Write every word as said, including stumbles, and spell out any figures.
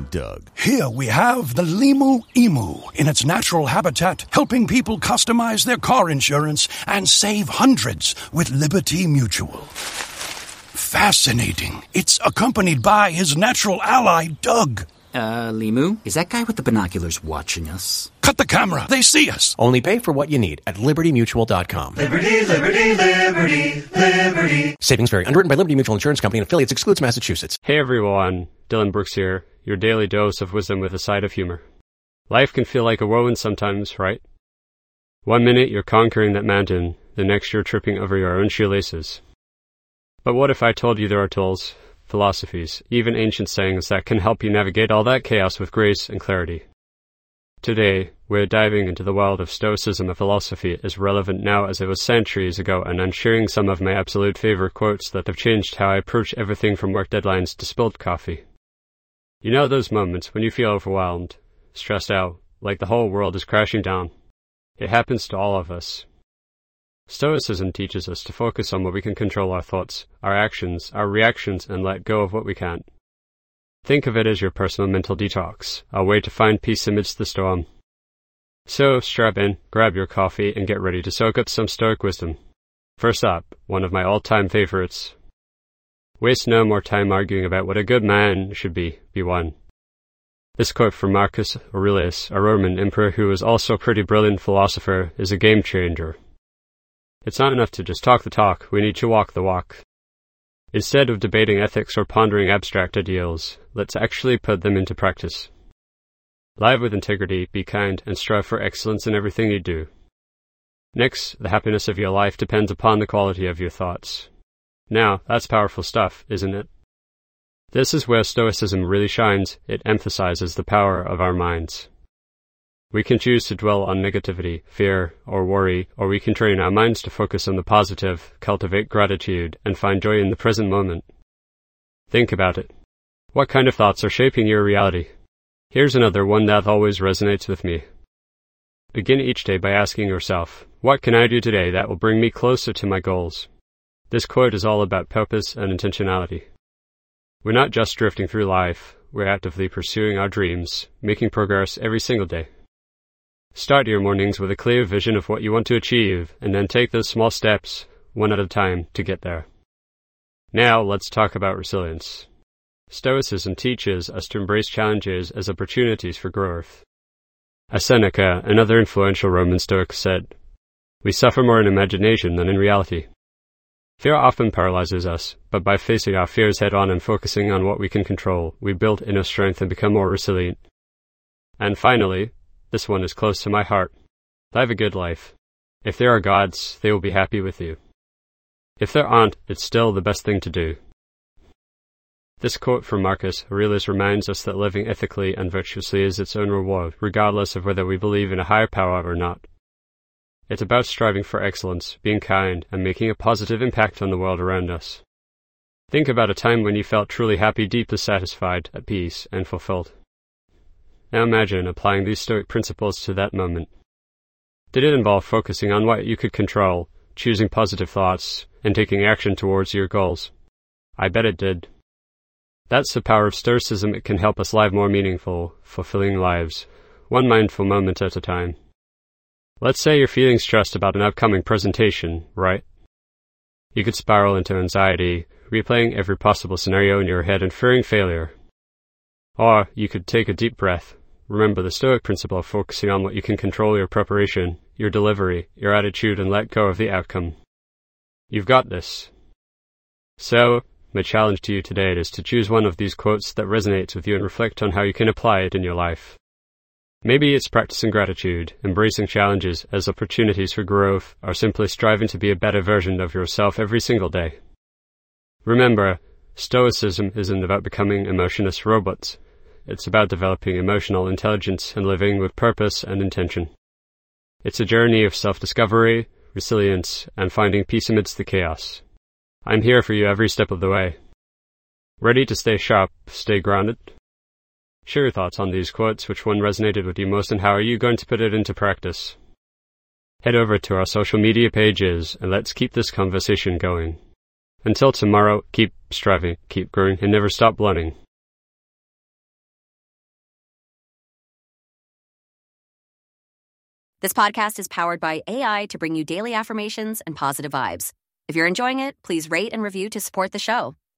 Doug. Here we have the Limu Emu in its natural habitat, helping people customize their car insurance and save hundreds with Liberty Mutual. Fascinating. It's accompanied by his natural ally, Doug. Uh, Limu, is that guy with the binoculars watching us? Cut the camera. They see us. Only pay for what you need at liberty mutual dot com. Liberty, liberty, liberty, liberty. Savings vary. Underwritten by Liberty Mutual Insurance Company and affiliates. Excludes Massachusetts. Hey everyone, Dylan Brooks here, your daily dose of wisdom with a side of humor. Life can feel like a whirlwind sometimes, right? One minute you're conquering that mountain, the next you're tripping over your own shoelaces. But what if I told you there are tools, philosophies, even ancient sayings that can help you navigate all that chaos with grace and clarity? Today, we're diving into the world of Stoicism, a philosophy as relevant now as it was centuries ago, and I'm sharing some of my absolute favorite quotes that have changed how I approach everything from work deadlines to spilled coffee. You know those moments when you feel overwhelmed, stressed out, like the whole world is crashing down? It happens to all of us. Stoicism teaches us to focus on what we can control: our thoughts, our actions, our reactions, and let go of what we can't. Think of it as your personal mental detox, a way to find peace amidst the storm. So, strap in, grab your coffee, and get ready to soak up some Stoic wisdom. First up, one of my all-time favorites. Waste no more time arguing about what a good man should be, be one. This quote from Marcus Aurelius, a Roman emperor who was also a pretty brilliant philosopher, is a game changer. It's not enough to just talk the talk, we need to walk the walk. Instead of debating ethics or pondering abstract ideals, let's actually put them into practice. Live with integrity, be kind, and strive for excellence in everything you do. Next, the happiness of your life depends upon the quality of your thoughts. Now, that's powerful stuff, isn't it? This is where Stoicism really shines. It emphasizes the power of our minds. We can choose to dwell on negativity, fear, or worry, or we can train our minds to focus on the positive, cultivate gratitude, and find joy in the present moment. Think about it. What kind of thoughts are shaping your reality? Here's another one that always resonates with me. Begin each day by asking yourself, what can I do today that will bring me closer to my goals? This quote is all about purpose and intentionality. We're not just drifting through life, we're actively pursuing our dreams, making progress every single day. Start your mornings with a clear vision of what you want to achieve, and then take those small steps, one at a time, to get there. Now, let's talk about resilience. Stoicism teaches us to embrace challenges as opportunities for growth. As Seneca, another influential Roman Stoic, said, "We suffer more in imagination than in reality." Fear often paralyzes us, but by facing our fears head-on and focusing on what we can control, we build inner strength and become more resilient. And finally, this one is close to my heart. Live a good life. If there are gods, they will be happy with you. If there aren't, it's still the best thing to do. This quote from Marcus Aurelius reminds us that living ethically and virtuously is its own reward, regardless of whether we believe in a higher power or not. It's about striving for excellence, being kind, and making a positive impact on the world around us. Think about a time when you felt truly happy, deeply satisfied, at peace, and fulfilled. Now imagine applying these Stoic principles to that moment. Did it involve focusing on what you could control, choosing positive thoughts, and taking action towards your goals? I bet it did. That's the power of Stoicism. It can help us live more meaningful, fulfilling lives, one mindful moment at a time. Let's say you're feeling stressed about an upcoming presentation, right? You could spiral into anxiety, replaying every possible scenario in your head and fearing failure. Or you could take a deep breath. Remember the Stoic principle of focusing on what you can control: your preparation, your delivery, your attitude, and let go of the outcome. You've got this. So, my challenge to you today is to choose one of these quotes that resonates with you and reflect on how you can apply it in your life. Maybe it's practicing gratitude, embracing challenges as opportunities for growth, or simply striving to be a better version of yourself every single day. Remember, Stoicism isn't about becoming emotionless robots. It's about developing emotional intelligence and living with purpose and intention. It's a journey of self-discovery, resilience, and finding peace amidst the chaos. I'm here for you every step of the way. Ready to stay sharp, stay grounded? Share your thoughts on these quotes. Which one resonated with you most, and how are you going to put it into practice? Head over to our social media pages and let's keep this conversation going. Until tomorrow, keep striving, keep growing, and never stop learning. This podcast is powered by A I to bring you daily affirmations and positive vibes. If you're enjoying it, please rate and review to support the show.